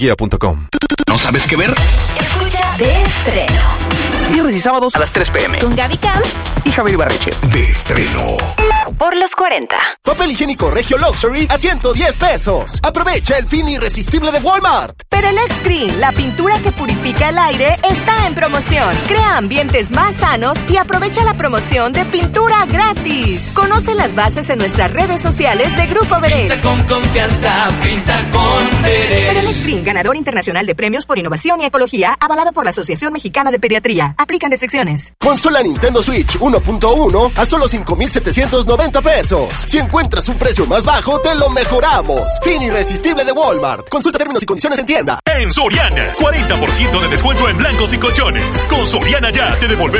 Kia.com. ¿No sabes qué ver? Escucha de estreno. Viernes y sábados a las 3 p.m. Con Gaby Camps y Javier Ibarreche. De estreno. por los 40. Papel higiénico Regio Luxury a 110 pesos. Aprovecha el fin irresistible de Walmart. Perelex Green, la pintura que purifica el aire, está en promoción. Crea ambientes más sanos y aprovecha la promoción de pintura gratis. Conoce las bases en nuestras redes sociales de Grupo Verel. Pinta con confianza, pinta con Verel. Perelex Green, ganador internacional de premios por innovación y ecología, avalado por la Asociación Mexicana de Pediatría. Aplican restricciones. Consola Nintendo Switch 1.1 a solo 5,790 pesos. Si encuentras un precio más bajo, te lo mejoramos. Fin irresistible de Walmart. Consulta términos y condiciones en tienda. En Soriana, 40% de descuento en blancos y colchones. Con Soriana Ya te devolvemos